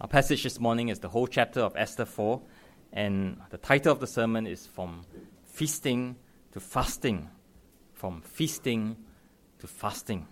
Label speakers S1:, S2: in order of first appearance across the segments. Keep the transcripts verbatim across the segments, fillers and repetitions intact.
S1: Our passage this morning is the whole chapter of Esther four, and the title of the sermon is From Feasting to Fasting. From Feasting to Fasting.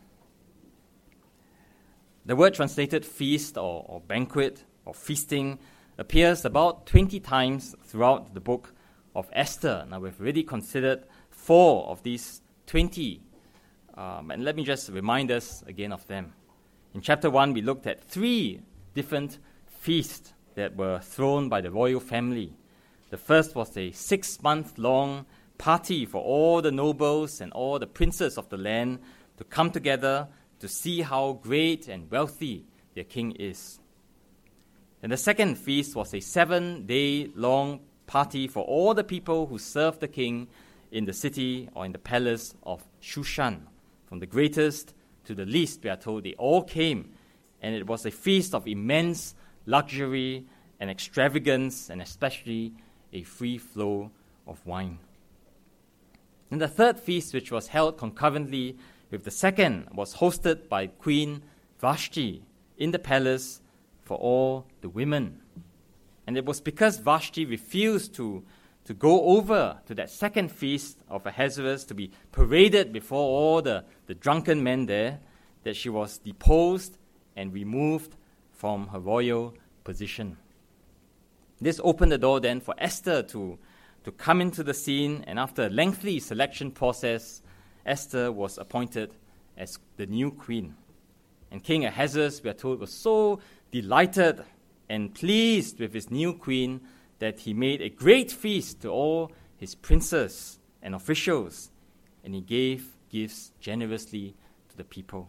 S1: The word translated feast or, or banquet or feasting appears about twenty times throughout the book of Esther. Now, we've already considered four of these twenty, um, and let me just remind us again of them. In chapter one, we looked at three different feasts that were thrown by the royal family. The first was a six-month-long party for all the nobles and all the princes of the land to come together to see how great and wealthy their king is. And the second feast was a seven-day-long party for all the people who served the king in the city or in the palace of Shushan. From the greatest to the least, we are told they all came, and it was a feast of immense luxury and extravagance, and especially a free flow of wine. And the third feast, which was held concurrently with the second, was hosted by Queen Vashti in the palace for all the women. And it was because Vashti refused to, to go over to that second feast of Ahasuerus to be paraded before all the, the drunken men there that she was deposed and removed from her royal position. This opened the door then for Esther to, to come into the scene, and after a lengthy selection process, Esther was appointed as the new queen. And King Ahasuerus, we are told, was so delighted and pleased with his new queen that he made a great feast to all his princes and officials, and he gave gifts generously to the people.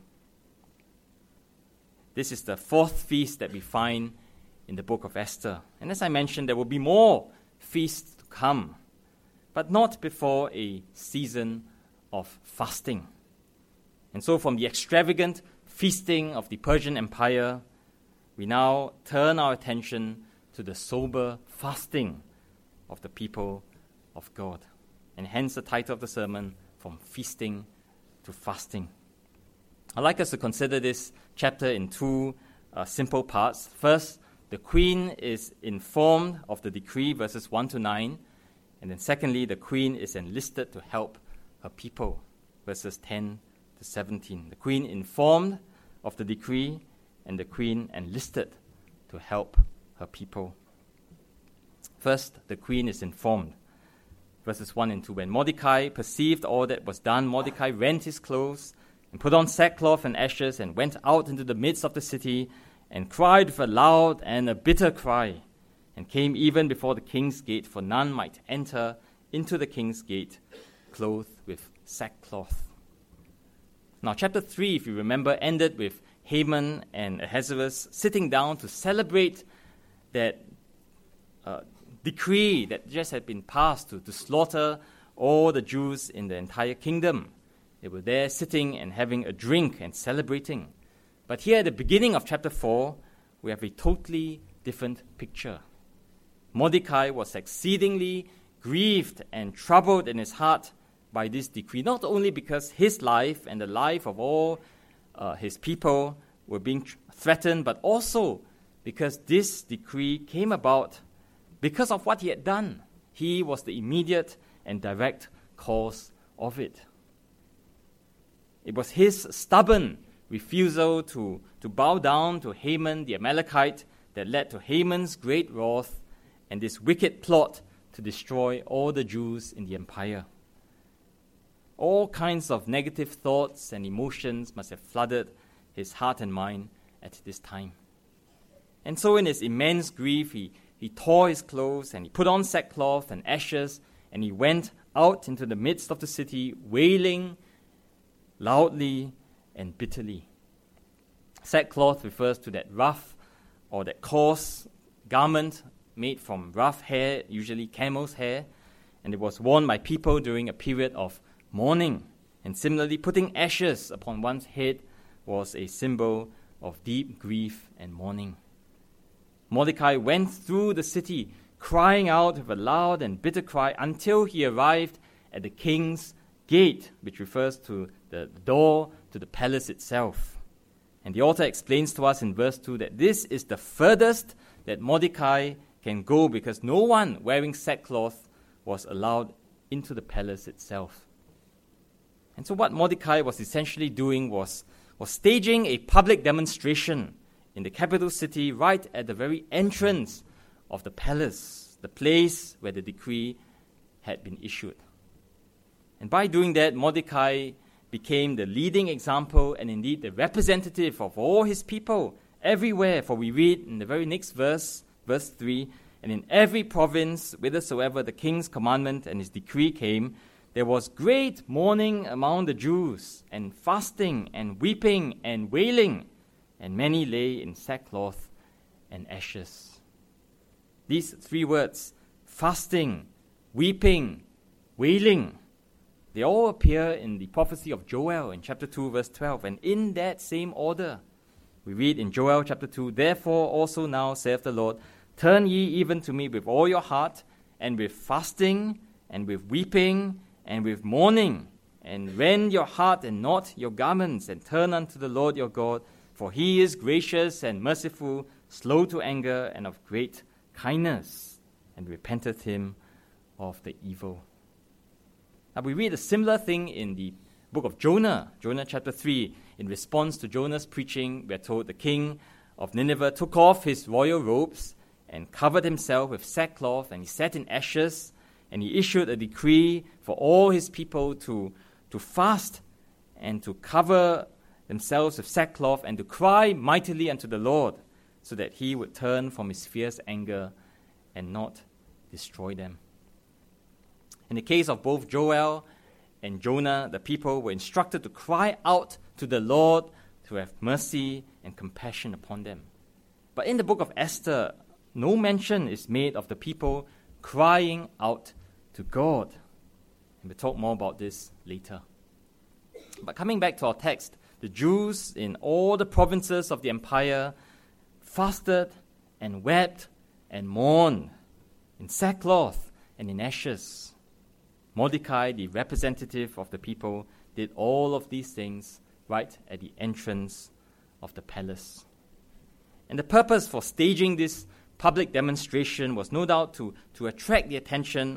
S1: This is the fourth feast that we find in the book of Esther. And as I mentioned, there will be more feasts to come, but not before a season of fasting. And so from the extravagant feasting of the Persian Empire, we now turn our attention to the sober fasting of the people of God. And hence the title of the sermon, From Feasting to Fasting. I'd like us to consider this chapter in two uh, simple parts. First, the queen is informed of the decree, verses one to nine. And then secondly, the queen is enlisted to help her people, verses ten to seventeen. The queen informed of the decree, and the queen enlisted to help her people. First, the queen is informed. Verses one and two. When Mordecai perceived all that was done, Mordecai rent his clothes and put on sackcloth and ashes and went out into the midst of the city and cried with a loud and a bitter cry, and came even before the king's gate, for none might enter into the king's gate clothed with sackcloth. Now, chapter three, if you remember, ended with Haman and Ahasuerus sitting down to celebrate that uh, decree that just had been passed to, to slaughter all the Jews in the entire kingdom. They were there sitting and having a drink and celebrating. But here at the beginning of chapter four, we have a totally different picture. Mordecai was exceedingly grieved and troubled in his heart by this decree, not only because his life and the life of all uh, his people were being tr- threatened, but also because this decree came about because of what he had done. He was the immediate and direct cause of it. It was his stubborn refusal to, to bow down to Haman the Amalekite that led to Haman's great wrath and this wicked plot to destroy all the Jews in the empire. All kinds of negative thoughts and emotions must have flooded his heart and mind at this time. And so in his immense grief, he, he tore his clothes and he put on sackcloth and ashes, and he went out into the midst of the city, wailing loudly and bitterly. Sackcloth refers to that rough or that coarse garment made from rough hair, usually camel's hair, and it was worn by people during a period of mourning. And similarly, putting ashes upon one's head was a symbol of deep grief and mourning. Mordecai went through the city, crying out with a loud and bitter cry until he arrived at the king's gate, which refers to the door to the palace itself. And the author explains to us in verse two that this is the furthest that Mordecai can go because no one wearing sackcloth was allowed into the palace itself. And so what Mordecai was essentially doing was, was staging a public demonstration in the capital city right at the very entrance of the palace, the place where the decree had been issued. And by doing that, Mordecai became the leading example and indeed the representative of all his people everywhere. For we read in the very next verse, verse three, and in every province, whithersoever the king's commandment and his decree came, there was great mourning among the Jews, and fasting, and weeping, and wailing, and many lay in sackcloth and ashes. These three words, fasting, weeping, wailing, they all appear in the prophecy of Joel in chapter two, verse twelve, and in that same order. We read in Joel chapter two, therefore also now, saith the Lord, turn ye even to me with all your heart, and with fasting, and with weeping, and with mourning, and rend your heart and not your garments, and turn unto the Lord your God, for he is gracious and merciful, slow to anger, and of great kindness, and repenteth him of the evil. Now we read a similar thing in the book of Jonah, Jonah chapter three. In response to Jonah's preaching, we are told the king of Nineveh took off his royal robes and covered himself with sackcloth, and he sat in ashes, and he issued a decree for all his people to, to fast and to cover themselves with sackcloth and to cry mightily unto the Lord, so that he would turn from his fierce anger and not destroy them. In the case of both Joel and Jonah, the people were instructed to cry out to the Lord to have mercy and compassion upon them. But in the book of Esther, no mention is made of the people crying out to God. And we'll talk more about this later. But coming back to our text, the Jews in all the provinces of the empire fasted and wept and mourned in sackcloth and in ashes. Mordecai, the representative of the people, did all of these things right at the entrance of the palace. And the purpose for staging this public demonstration was no doubt to, to attract the attention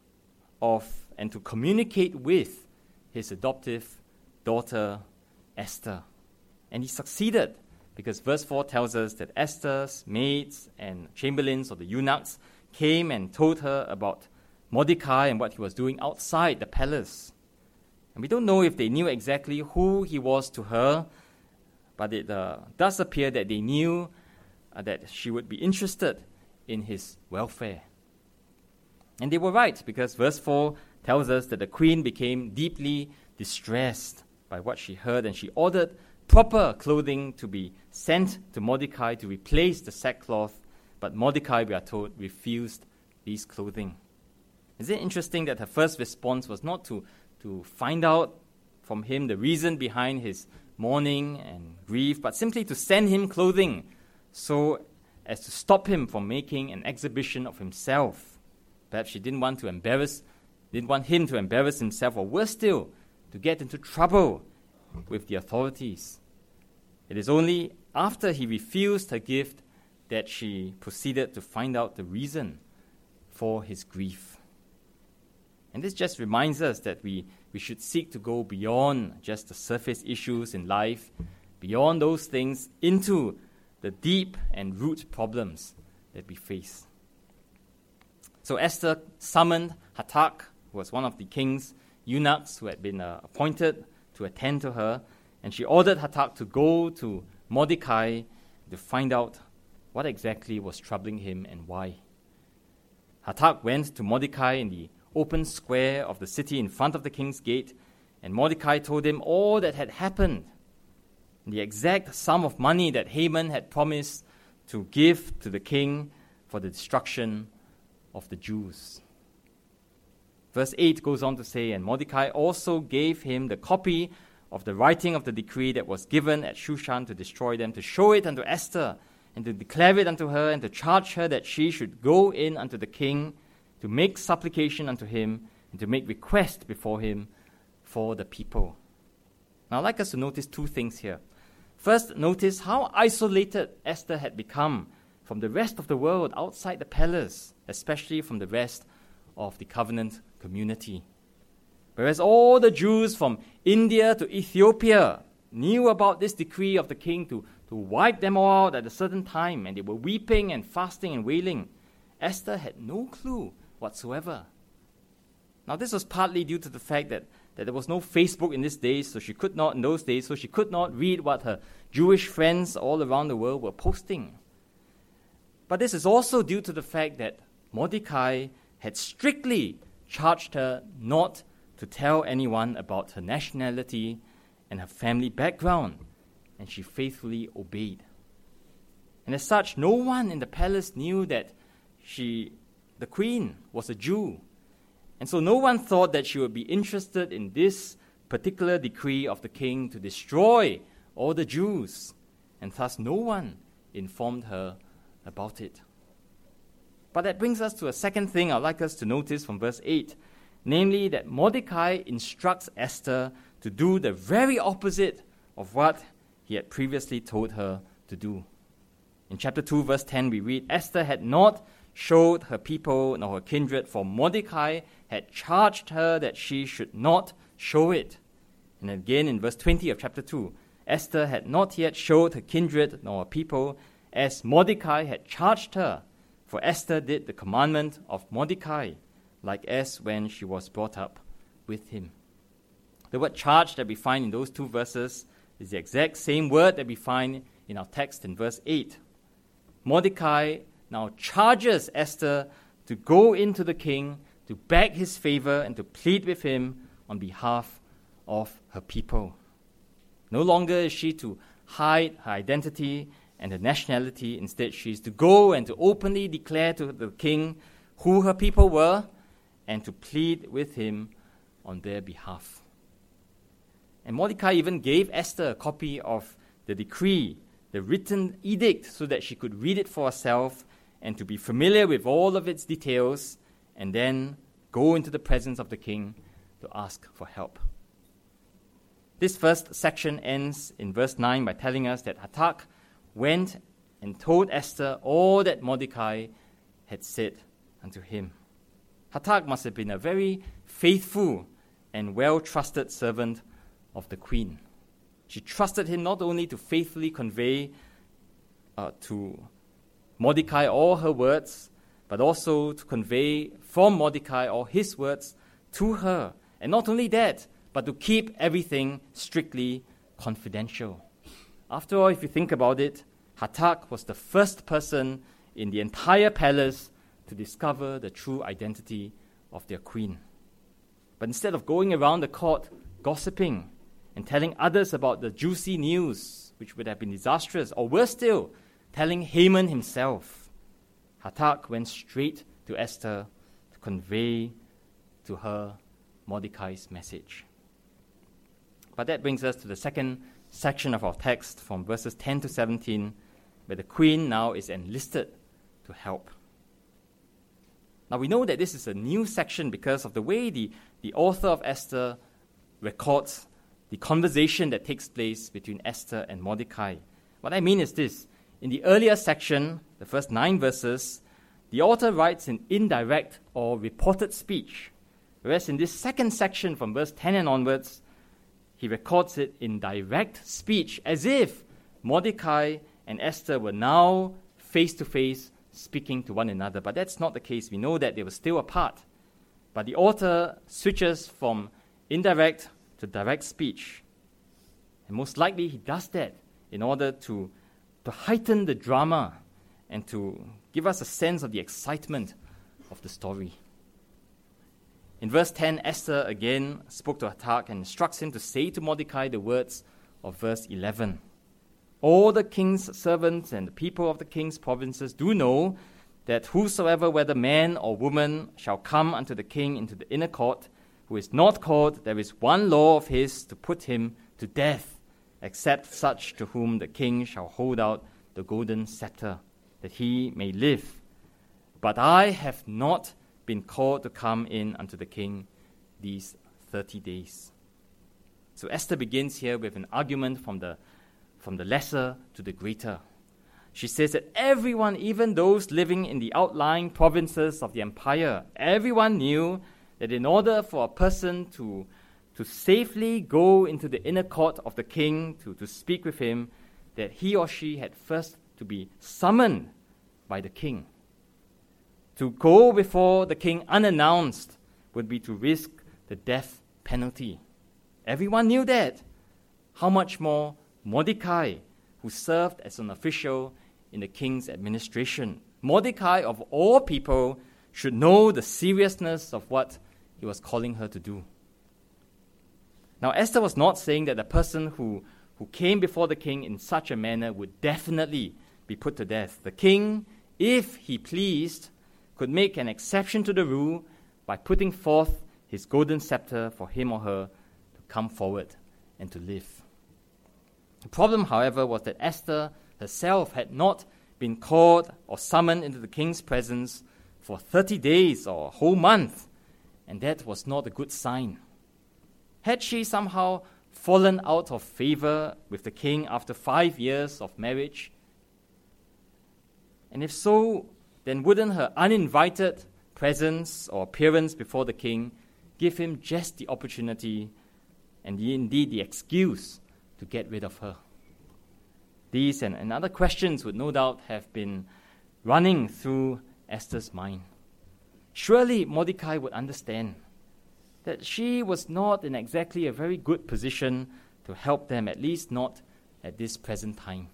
S1: of and to communicate with his adoptive daughter Esther. And he succeeded because verse four tells us that Esther's maids and chamberlains or the eunuchs came and told her about Mordecai and what he was doing outside the palace. And we don't know if they knew exactly who he was to her, but it uh, does appear that they knew uh, that she would be interested in his welfare. And they were right, because verse four tells us that the queen became deeply distressed by what she heard, and she ordered proper clothing to be sent to Mordecai to replace the sackcloth, but Mordecai, we are told, refused these clothing. Is it interesting that her first response was not to, to find out from him the reason behind his mourning and grief, but simply to send him clothing so as to stop him from making an exhibition of himself. Perhaps she didn't want to embarrass, didn't want him to embarrass himself, or worse still, to get into trouble with the authorities. It is only after he refused her gift that she proceeded to find out the reason for his grief. And this just reminds us that we, we should seek to go beyond just the surface issues in life, beyond those things, into the deep and root problems that we face. So Esther summoned Hathach, who was one of the king's eunuchs who had been uh, appointed to attend to her, and she ordered Hathach to go to Mordecai to find out what exactly was troubling him and why. Hathach went to Mordecai in the open square of the city in front of the king's gate, and Mordecai told him all that had happened, and the exact sum of money that Haman had promised to give to the king for the destruction of the Jews. Verse eight goes on to say, and Mordecai also gave him the copy of the writing of the decree that was given at Shushan to destroy them, to show it unto Esther, and to declare it unto her, and to charge her that she should go in unto the king, to make supplication unto him, and to make request before him for the people. Now I'd like us to notice two things here. First, notice how isolated Esther had become from the rest of the world outside the palace, especially from the rest of the covenant community. Whereas all the Jews from India to Ethiopia knew about this decree of the king to, to wipe them all out at a certain time, and they were weeping and fasting and wailing, Esther had no clue whatsoever. Now, this was partly due to the fact that, that there was no Facebook in these days, so she could not, in those days, so she could not read what her Jewish friends all around the world were posting. But this is also due to the fact that Mordecai had strictly charged her not to tell anyone about her nationality and her family background, and she faithfully obeyed. And as such, no one in the palace knew that she, the queen, was a Jew. And so no one thought that she would be interested in this particular decree of the king to destroy all the Jews, and thus no one informed her about it. But that brings us to a second thing I'd like us to notice from verse eight, namely that Mordecai instructs Esther to do the very opposite of what he had previously told her to do. In chapter two, verse ten, we read, Esther had not showed her people nor her kindred, for Mordecai had charged her that she should not show it. And again in verse twenty of chapter two, Esther had not yet showed her kindred nor her people, as Mordecai had charged her, for Esther did the commandment of Mordecai, like as when she was brought up with him. The word charge that we find in those two verses is the exact same word that we find in our text in verse eight. Mordecai now charges Esther to go into the king, to beg his favor, and to plead with him on behalf of her people. No longer is she to hide her identity and her nationality. Instead, she is to go and to openly declare to the king who her people were and to plead with him on their behalf. And Mordecai even gave Esther a copy of the decree, the written edict, so that she could read it for herself and to be familiar with all of its details, and then go into the presence of the king to ask for help. This first section ends in verse nine by telling us that Hathach went and told Esther all that Mordecai had said unto him. Hathach must have been a very faithful and well-trusted servant of the queen. She trusted him not only to faithfully convey uh, to Mordecai all her words, but also to convey from Mordecai all his words to her. And not only that, but to keep everything strictly confidential. After all, if you think about it, Hathach was the first person in the entire palace to discover the true identity of their queen. But instead of going around the court gossiping and telling others about the juicy news, which would have been disastrous, or worse still, telling Haman himself, Hathach went straight to Esther to convey to her Mordecai's message. But that brings us to the second section of our text from verses ten to seventeen, where the queen now is enlisted to help. Now we know that this is a new section because of the way the, the author of Esther records the conversation that takes place between Esther and Mordecai. What I mean is this. In the earlier section, the first nine verses, the author writes in indirect or reported speech, whereas in this second section from verse ten and onwards, he records it in direct speech, as if Mordecai and Esther were now face-to-face speaking to one another. But that's not the case. We know that they were still apart. But the author switches from indirect to direct speech. And most likely he does that in order to, to heighten the drama and to give us a sense of the excitement of the story. In verse ten, Esther again spoke to Hathach and instructs him to say to Mordecai the words of verse eleven. All the king's servants and the people of the king's provinces do know that whosoever, whether man or woman, shall come unto the king into the inner court, who is not called, there is one law of his to put him to death, except such to whom the king shall hold out the golden scepter, that he may live. But I have not been called to come in unto the king these thirty days. So Esther begins here with an argument from the from the lesser to the greater. She says that everyone, even those living in the outlying provinces of the empire, everyone knew that in order for a person to, to safely go into the inner court of the king to, to speak with him, that he or she had first to be summoned by the king. To go before the king unannounced would be to risk the death penalty. Everyone knew that. How much more Mordecai, who served as an official in the king's administration. Mordecai, of all people, should know the seriousness of what he was calling her to do. Now, Esther was not saying that the person who, who came before the king in such a manner would definitely be put to death. The king, if he pleased, could make an exception to the rule by putting forth his golden scepter for him or her to come forward and to live. The problem, however, was that Esther herself had not been called or summoned into the king's presence for thirty days or a whole month, and that was not a good sign. Had she somehow fallen out of favor with the king after five years of marriage? And if so, then wouldn't her uninvited presence or appearance before the king give him just the opportunity and the, indeed the excuse to get rid of her? These and, and other questions would no doubt have been running through Esther's mind. Surely Mordecai would understand that she was not in exactly a very good position to help them, at least not at this present time.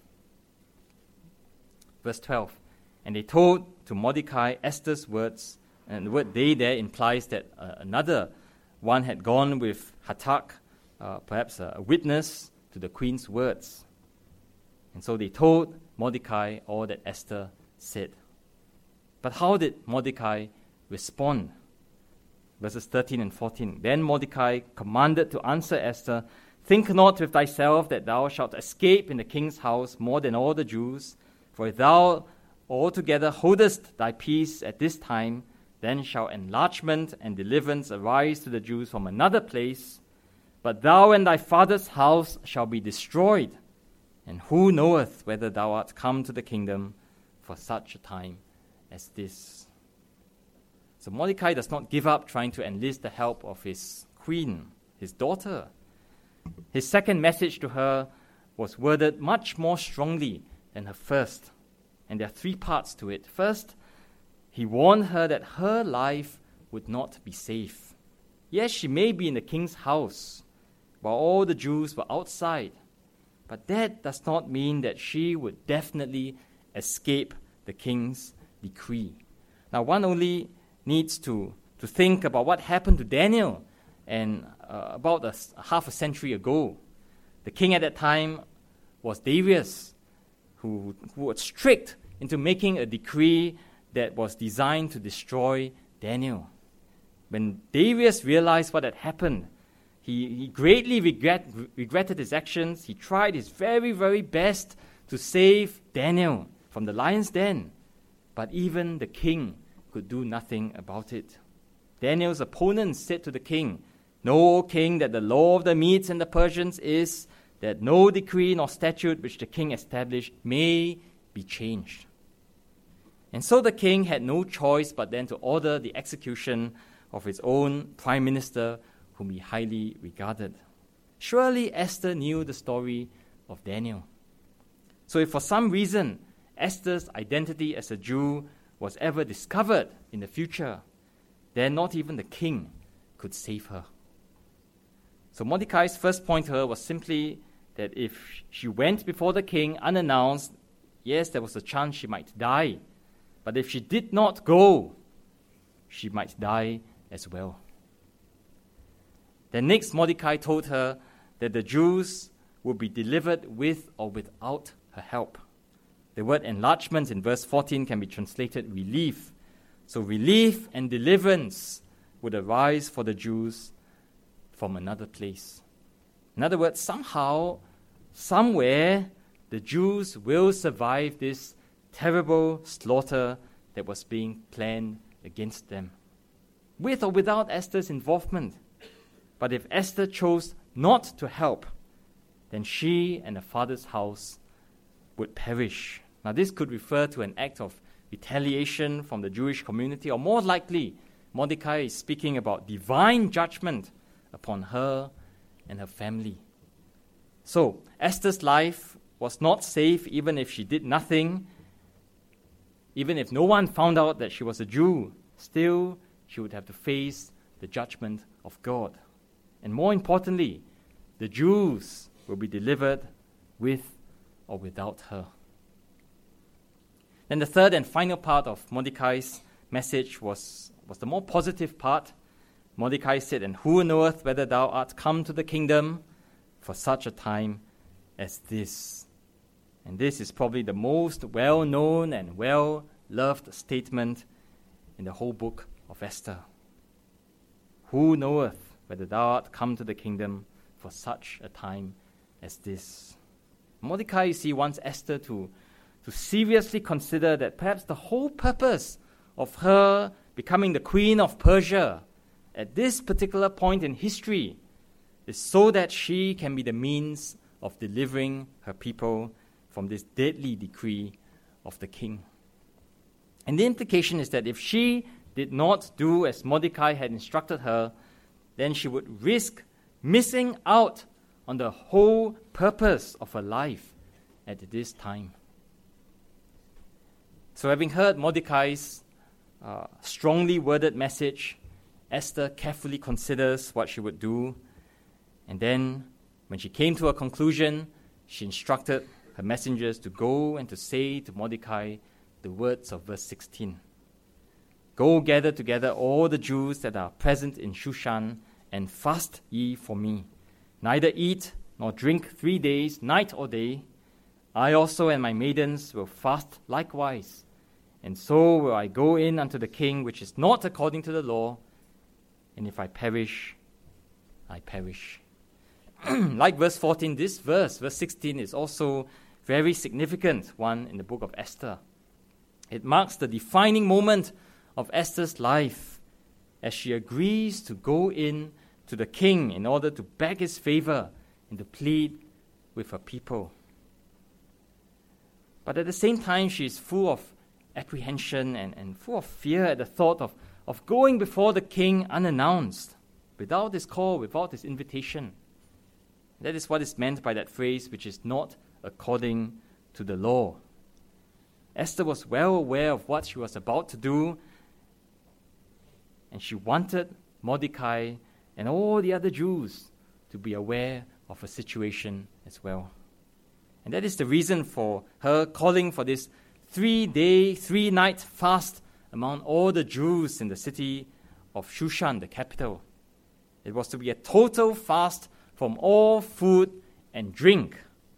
S1: Verse twelve, and they told to Mordecai Esther's words, and the word they there implies that uh, another one had gone with Hatak, uh, perhaps a, a witness to the queen's words. And so they told Mordecai all that Esther said. But how did Mordecai respond? Verses thirteen and fourteen. Then Mordecai commanded to answer Esther, think not with thyself that thou shalt escape in the king's house more than all the Jews, for if thou altogether holdest thy peace at this time, then shall enlargement and deliverance arise to the Jews from another place, but thou and thy father's house shall be destroyed. And who knoweth whether thou art come to the kingdom for such a time as this? So Mordecai does not give up trying to enlist the help of his queen, his daughter. His second message to her was worded much more strongly than her first. And there are three parts to it. First, he warned her that her life would not be safe. Yes, she may be in the king's house, while all the Jews were outside. But that does not mean that she would definitely escape the king's decree. Now, one only needs to, to think about what happened to Daniel and uh, about a, a half a century ago. The king at that time was Darius, who, who was tricked into making a decree that was designed to destroy Daniel. When Darius realized what had happened, He, he greatly regret, regretted his actions. He tried his very, very best to save Daniel from the lion's den. But even the king could do nothing about it. Daniel's opponents said to the king, know, O king, that the law of the Medes and the Persians is that no decree nor statute which the king established may be changed. And so the king had no choice but then to order the execution of his own prime minister, whom he highly regarded. Surely Esther knew the story of Daniel. So if for some reason Esther's identity as a Jew was ever discovered in the future, then not even the king could save her. So Mordecai's first point to her was simply that if she went before the king unannounced, yes, there was a chance she might die. But if she did not go, she might die as well. Then next, Mordecai told her that the Jews would be delivered with or without her help. The word enlargement in verse fourteen can be translated relief. So relief and deliverance would arise for the Jews from another place. In other words, somehow, somewhere, the Jews will survive this terrible slaughter that was being planned against them, with or without Esther's involvement. But if Esther chose not to help, then she and her father's house would perish. Now, this could refer to an act of retaliation from the Jewish community, or more likely, Mordecai is speaking about divine judgment upon her and her family. So, Esther's life was not safe even if she did nothing, even if no one found out that she was a Jew. Still, she would have to face the judgment of God. And more importantly, the Jews will be delivered with or without her. Then the third and final part of Mordecai's message was, was the more positive part. Mordecai said, "And who knoweth whether thou art come to the kingdom for such a time as this?" And this is probably the most well-known and well-loved statement in the whole book of Esther. Who knoweth whether thou art come to the kingdom for such a time as this? Mordecai, you see, wants Esther to, to seriously consider that perhaps the whole purpose of her becoming the queen of Persia at this particular point in history is so that she can be the means of delivering her people from this deadly decree of the king. And the implication is that if she did not do as Mordecai had instructed her, then she would risk missing out on the whole purpose of her life at this time. So having heard Mordecai's uh, strongly worded message, Esther carefully considers what she would do, and then when she came to a conclusion, she instructed her messengers to go and to say to Mordecai the words of verse sixteen. "Go gather together all the Jews that are present in Shushan, and fast ye for me. Neither eat nor drink three days, night or day. I also and my maidens will fast likewise. And so will I go in unto the king, which is not according to the law. And if I perish, I perish." Like verse fourteen, this verse, verse sixteen, is also very significant one in the book of Esther. It marks the defining moment of Esther's life as she agrees to go in to the king in order to beg his favor and to plead with her people. But at the same time, she is full of apprehension and, and full of fear at the thought of, of going before the king unannounced, without his call, without his invitation. That is what is meant by that phrase, which is not according to the law. Esther was well aware of what she was about to do, and she wanted Mordecai and all the other Jews to be aware of her situation as well. And that is the reason for her calling for this three-day, three-night fast among all the Jews in the city of Shushan, the capital. It was to be a total fast from all food and drink.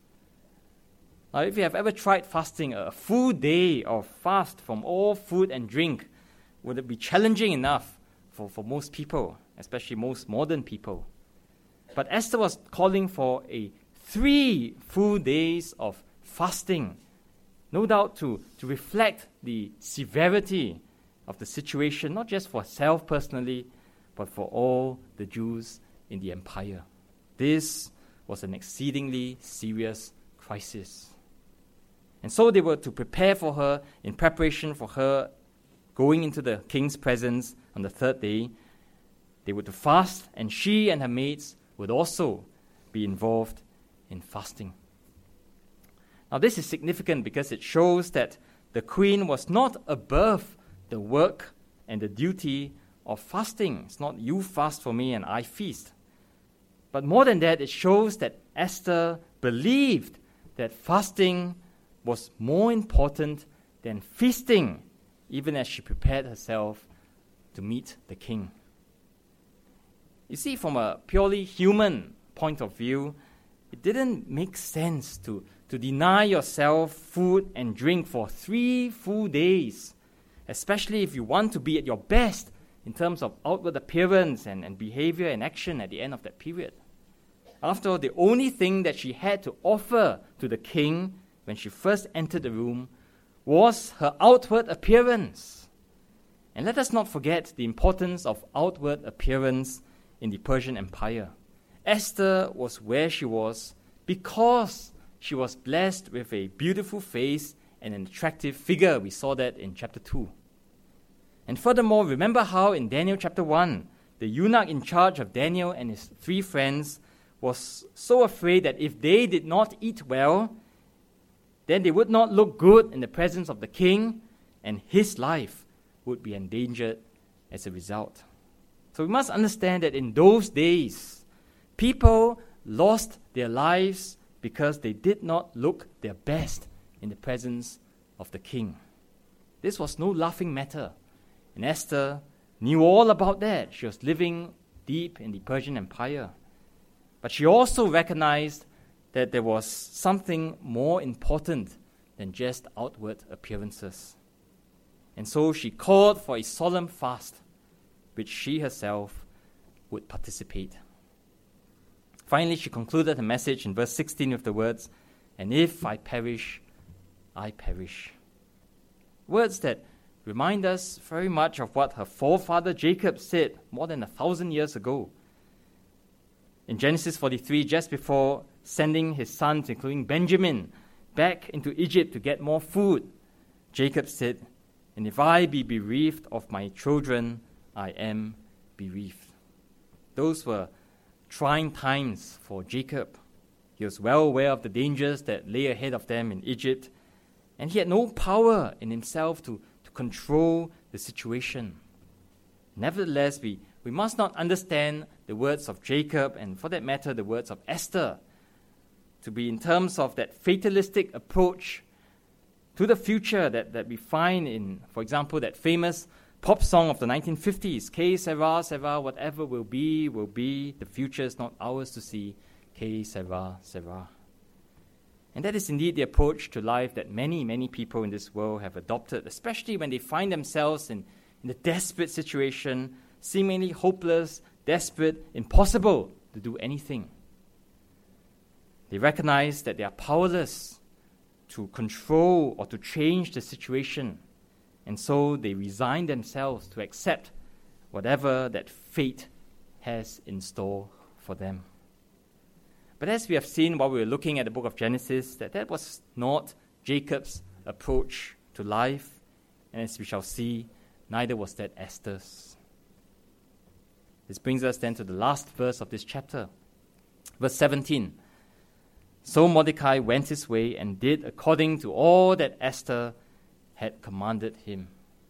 S1: Now, if you have ever tried fasting, a full day of fast from all food and drink, would it be challenging enough for, for most people, especially most modern people? But Esther was calling for a three full days of fasting, no doubt to, to reflect the severity of the situation, not just for herself personally, but for all the Jews in the empire. This was an exceedingly serious crisis. And so they were to prepare for her in preparation for her going into the king's presence on the third day. They were to fast, and she and her maids would also be involved in fasting. Now, this is significant because it shows that the queen was not above the work and the duty of fasting. It's not you fast for me and I feast. But more than that, it shows that Esther believed that fasting was more important than feasting, even as she prepared herself to meet the king. You see, from a purely human point of view, it didn't make sense to, to deny yourself food and drink for three full days, especially if you want to be at your best in terms of outward appearance and, and behavior and action at the end of that period. After all, the only thing that she had to offer to the king when she first entered the room was her outward appearance. And let us not forget the importance of outward appearance in the Persian Empire. Esther was where she was because she was blessed with a beautiful face and an attractive figure. We saw that in chapter two. And furthermore, remember how in Daniel chapter one, the eunuch in charge of Daniel and his three friends was so afraid that if they did not eat well, then they would not look good in the presence of the king, and his life would be endangered as a result. So we must understand that in those days, people lost their lives because they did not look their best in the presence of the king. This was no laughing matter. And Esther knew all about that. She was living deep in the Persian Empire. But she also recognized that there was something more important than just outward appearances. And so she called for a solemn fast, which she herself would participate. Finally, she concluded her message in verse sixteen with the words, "And if I perish, I perish." Words that remind us very much of what her forefather Jacob said more than a thousand years ago. In Genesis forty-three, just before sending his sons, including Benjamin, back into Egypt to get more food, Jacob said, "And if I be bereaved of my children, I am bereaved." Those were trying times for Jacob. He was well aware of the dangers that lay ahead of them in Egypt, and he had no power in himself to, to control the situation. Nevertheless, we, we must not understand the words of Jacob, and for that matter, the words of Esther, to be in terms of that fatalistic approach to the future that, that we find in, for example, that famous pop song of the nineteen fifties, Que sera, sera, whatever will be, will be, the future is not ours to see, Que sera, sera. And that is indeed the approach to life that many, many people in this world have adopted, especially when they find themselves in, in a desperate situation, seemingly hopeless, desperate, impossible to do anything. They recognize that they are powerless to control or to change the situation, and so they resign themselves to accept whatever that fate has in store for them. But as we have seen while we were looking at the book of Genesis, that that was not Jacob's approach to life, and as we shall see, neither was that Esther's. This brings us then to the last verse of this chapter, verse seventeen. So Mordecai went his way and did according to all that Esther had commanded him.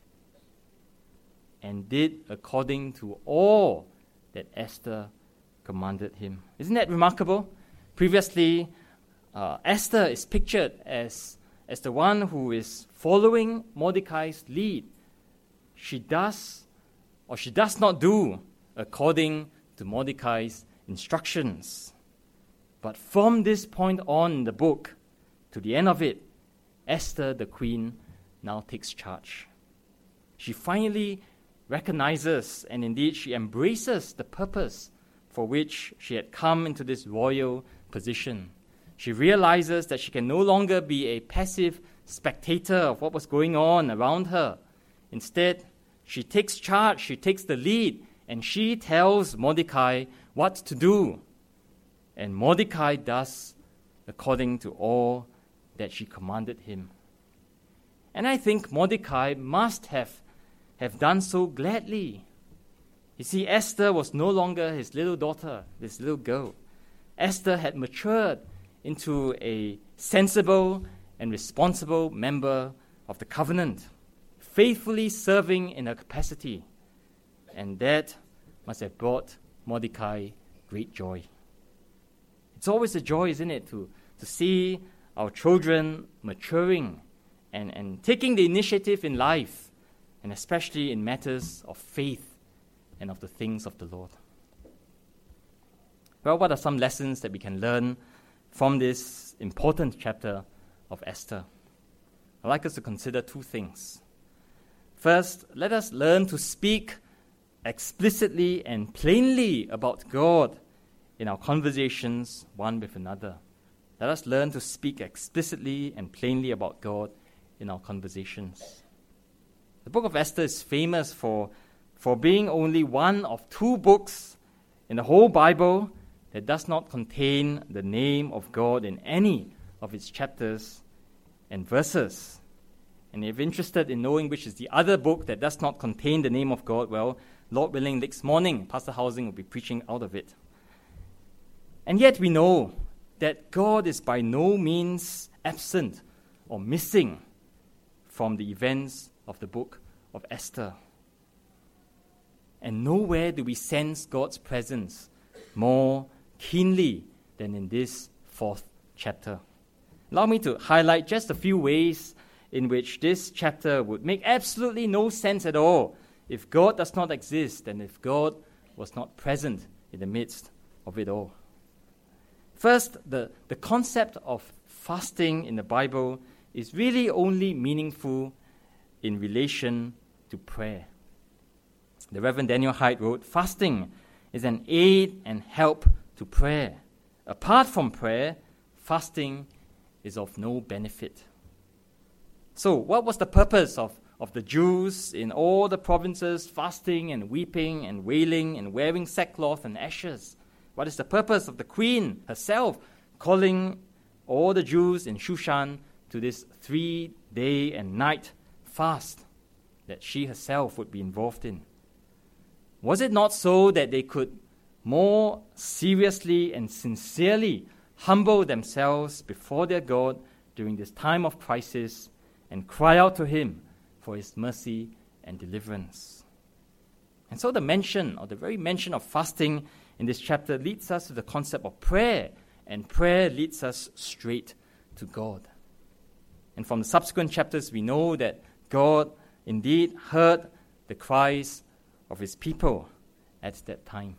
S1: And did according to all that Esther commanded him. Isn't that remarkable? Previously, uh, Esther is pictured as, as the one who is following Mordecai's lead. She does or she does not do according to Mordecai's instructions. But from this point on in the book, to the end of it, Esther, the queen, now takes charge. She finally recognizes and indeed she embraces the purpose for which she had come into this royal position. She realizes that she can no longer be a passive spectator of what was going on around her. Instead, she takes charge, she takes the lead, and she tells Mordecai what to do. And Mordecai does according to all that she commanded him. And I think Mordecai must have, have done so gladly. You see, Esther was no longer his little daughter, this little girl. Esther had matured into a sensible and responsible member of the covenant, faithfully serving in her capacity. And that must have brought Mordecai great joy. It's always a joy, isn't it, to, to see our children maturing and, and taking the initiative in life, and especially in matters of faith and of the things of the Lord. Well, what are some lessons that we can learn from this important chapter of Esther? I'd like us to consider two things. First, let us learn to speak explicitly and plainly about God in our conversations one with another. Let us learn to speak explicitly and plainly about God in our conversations. The book of Esther is famous for, for being only one of two books in the whole Bible that does not contain the name of God in any of its chapters and verses. And if you're interested in knowing which is the other book that does not contain the name of God, well, Lord willing, next morning, Pastor Housing will be preaching out of it. And yet we know that God is by no means absent or missing from the events of the book of Esther. And nowhere do we sense God's presence more keenly than in this fourth chapter. Allow me to highlight just a few ways in which this chapter would make absolutely no sense at all if God does not exist and if God was not present in the midst of it all. First, the, the concept of fasting in the Bible is really only meaningful in relation to prayer. The Reverend Daniel Hyde wrote, "Fasting is an aid and help to prayer. Apart from prayer, fasting is of no benefit." So, what was the purpose of, of the Jews in all the provinces fasting and weeping and wailing and wearing sackcloth and ashes? What is the purpose of the queen herself calling all the Jews in Shushan to this three-day and night fast that she herself would be involved in? Was it not so that they could more seriously and sincerely humble themselves before their God during this time of crisis and cry out to Him for His mercy and deliverance? And so the mention, or the very mention of fasting in this chapter leads us to the concept of prayer, and prayer leads us straight to God. And from the subsequent chapters, we know that God indeed heard the cries of His people at that time.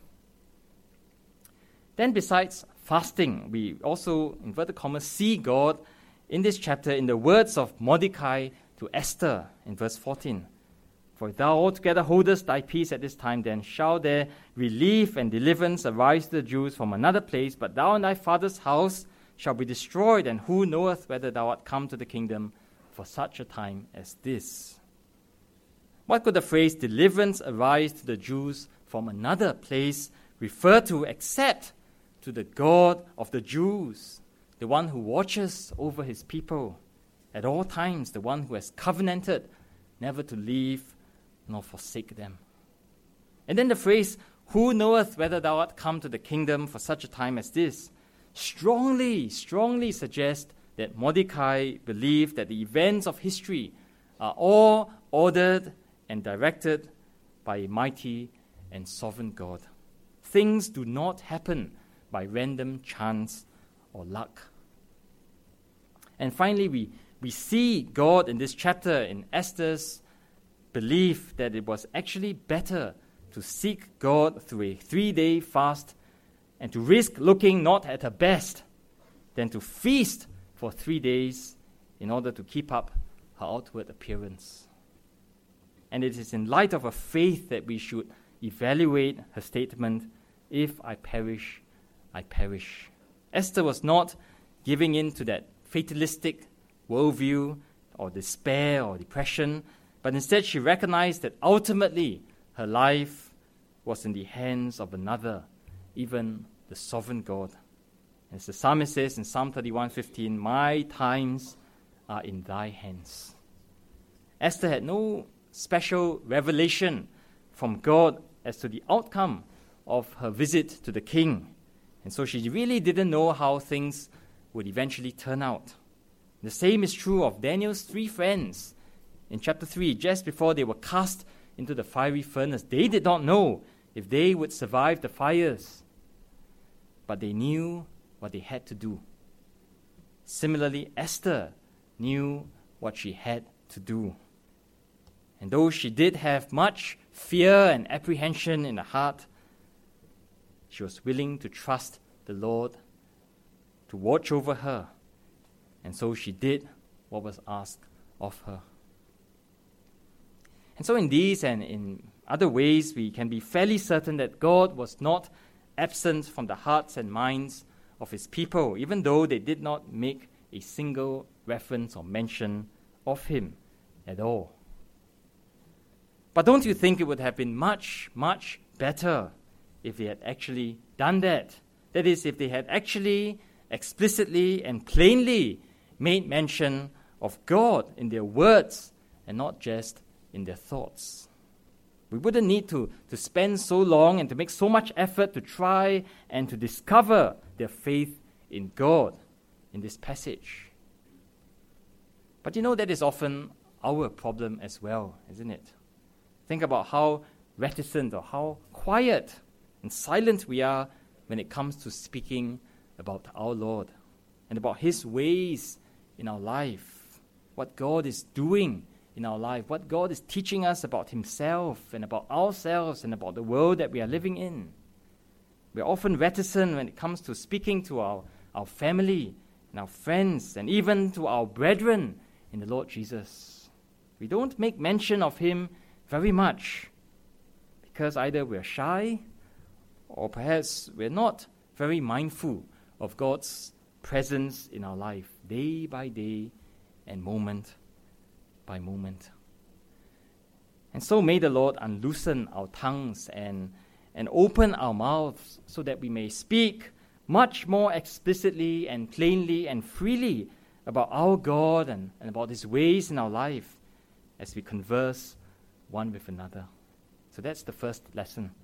S1: Then besides fasting, we also, inverted commas, see God in this chapter in the words of Mordecai to Esther in verse fourteen. "For if thou altogether holdest thy peace at this time, then shall there relief and deliverance arise to the Jews from another place, but thou and thy father's house shall be destroyed, and who knoweth whether thou art come to the kingdom for such a time as this?" What could the phrase "deliverance arise to the Jews from another place" refer to except to the God of the Jews, the one who watches over His people at all times, the one who has covenanted never to leave nor forsake them? And then the phrase, "Who knoweth whether thou art come to the kingdom for such a time as this?" strongly, strongly suggests that Mordecai believed that the events of history are all ordered and directed by a mighty and sovereign God. Things do not happen by random chance or luck. And finally, we, we see God in this chapter in Esther's belief that it was actually better to seek God through a three-day fast and to risk looking not at her best than to feast for three days in order to keep up her outward appearance. And it is in light of her faith that we should evaluate her statement, "If I perish, I perish." Esther was not giving in to that fatalistic worldview or despair or depression, but instead she recognized that ultimately her life was in the hands of another, even the sovereign God. As the psalmist says in Psalm thirty-one fifteen, "My times are in thy hands." Esther had no special revelation from God as to the outcome of her visit to the king. And so she really didn't know how things would eventually turn out. The same is true of Daniel's three friends. In chapter three, just before they were cast into the fiery furnace, they did not know if they would survive the fires, but they knew what they had to do. Similarly, Esther knew what she had to do. And though she did have much fear and apprehension in her heart, she was willing to trust the Lord to watch over her. And so she did what was asked of her. And so in these and in other ways, we can be fairly certain that God was not absent from the hearts and minds of His people, even though they did not make a single reference or mention of Him at all. But don't you think it would have been much, much better if they had actually done that? That is, if they had actually, explicitly and plainly made mention of God in their words and not just in their thoughts. We wouldn't need to, to spend so long and to make so much effort to try and to discover their faith in God in this passage. But you know, that is often our problem as well, isn't it? Think about how reticent or how quiet and silent we are when it comes to speaking about our Lord and about His ways in our life, what God is doing in our life, what God is teaching us about Himself and about ourselves and about the world that we are living in. We're often reticent when it comes to speaking to our, our family and our friends and even to our brethren in the Lord Jesus. We don't make mention of Him very much because either we're shy or perhaps we're not very mindful of God's presence in our life day by day and moment by moment. And so may the Lord unloosen our tongues and, and open our mouths so that we may speak much more explicitly and plainly and freely about our God and, and about His ways in our life as we converse one with another. So that's the first lesson.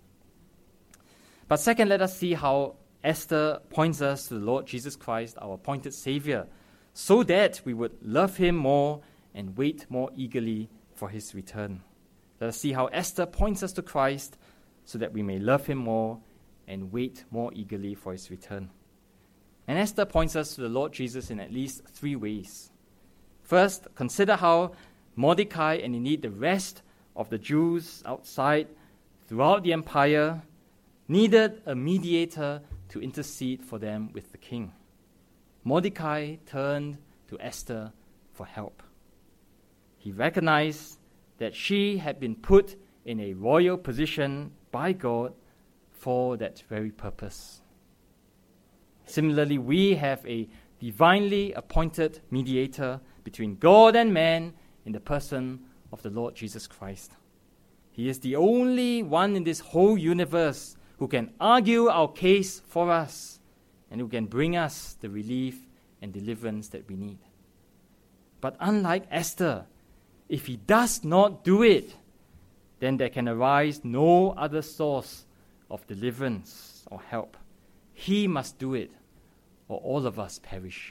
S1: But second, let us see how Esther points us to the Lord Jesus Christ, our appointed Savior, so that we would love Him more and wait more eagerly for His return. Let us see how Esther points us to Christ so that we may love Him more and wait more eagerly for His return. And Esther points us to the Lord Jesus in at least three ways. First, consider how Mordecai and indeed the rest of the Jews outside throughout the empire needed a mediator to intercede for them with the king. Mordecai turned to Esther for help. He recognized that she had been put in a royal position by God for that very purpose. Similarly, we have a divinely appointed mediator between God and man in the person of the Lord Jesus Christ. He is the only one in this whole universe who can argue our case for us and who can bring us the relief and deliverance that we need. But unlike Esther, if he does not do it, then there can arise no other source of deliverance or help. He must do it, or all of us perish.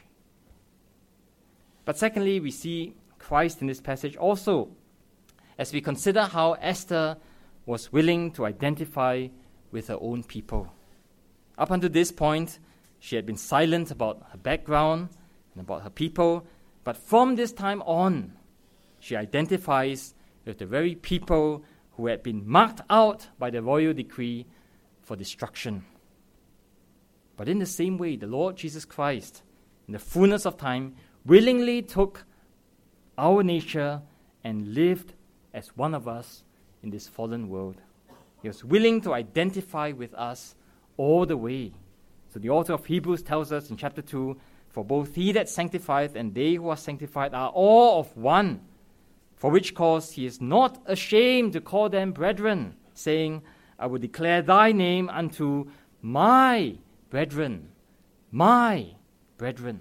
S1: But secondly, we see Christ in this passage also as we consider how Esther was willing to identify with her own people. Up until this point, she had been silent about her background and about her people, but from this time on, she identifies with the very people who had been marked out by the royal decree for destruction. But in the same way, the Lord Jesus Christ, in the fullness of time, willingly took our nature and lived as one of us in this fallen world. He was willing to identify with us all the way. So the author of Hebrews tells us in chapter two, "For both he that sanctifieth and they who are sanctified are all of one, for which cause he is not ashamed to call them brethren, saying, I will declare thy name unto my brethren, my brethren."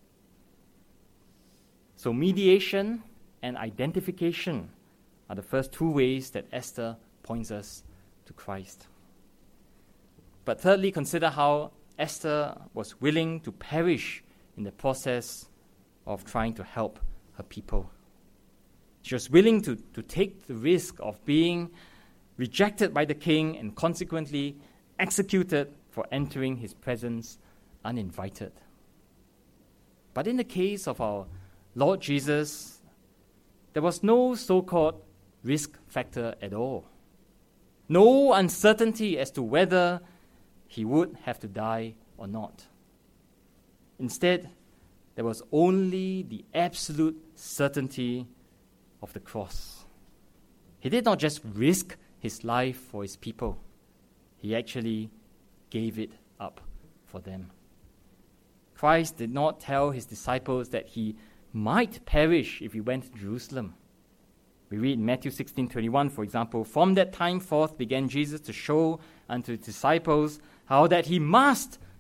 S1: So mediation and identification are the first two ways that Esther points us to Christ. But thirdly, consider how Esther was willing to perish in the process of trying to help her people. She was willing to, to take the risk of being rejected by the king and consequently executed for entering his presence uninvited. But in the case of our Lord Jesus, there was no so-called risk factor at all. No uncertainty as to whether he would have to die or not. Instead, there was only the absolute certainty of the cross. He did not just risk his life for his people. He actually gave it up for them. Christ did not tell his disciples that he might perish if he went to Jerusalem. We read in Matthew sixteen twenty-one, for example, "From that time forth began Jesus to show unto his disciples how that he must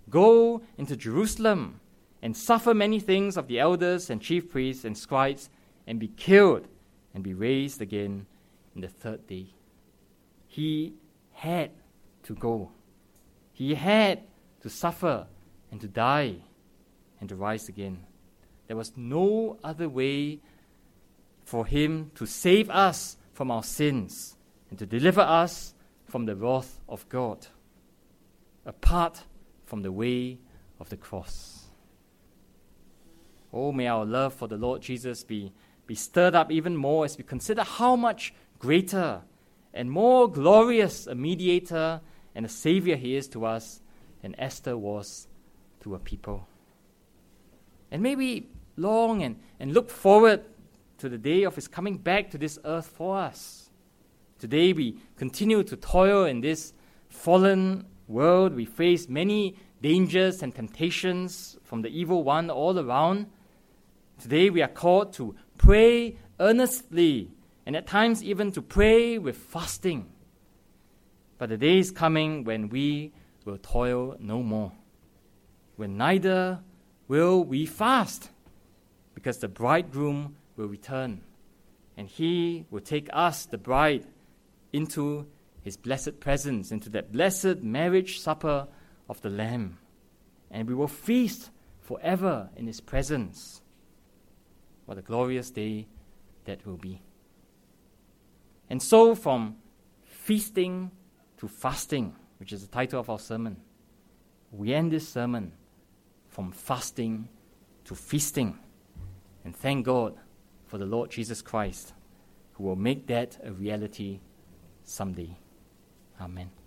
S1: go into Jerusalem and suffer many things of the elders and chief priests and scribes and be killed and be raised again in the third day. He had to go. He had to suffer and to die and to rise again. There was no other way for him to save us from our sins and to deliver us from the wrath of God, apart from the way of the cross. Oh, may our love for the Lord Jesus be, be stirred up even more as we consider how much greater and more glorious a mediator and a savior he is to us than Esther was to her people. And may we long and, and look forward to the day of his coming back to this earth for us. Today we continue to toil in this fallen world. We face many dangers and temptations from the evil one all around. Today we are called to pray earnestly and at times even to pray with fasting. But the day is coming when we will toil no more, when neither will we fast, because the bridegroom will return, and he will take us, the bride, into his blessed presence, into that blessed marriage supper of the Lamb, and we will feast forever in his presence. What a glorious day that will be. And so from feasting to fasting, which is the title of our sermon, we end this sermon from fasting to feasting. And thank God for the Lord Jesus Christ, who will make that a reality someday. Amen.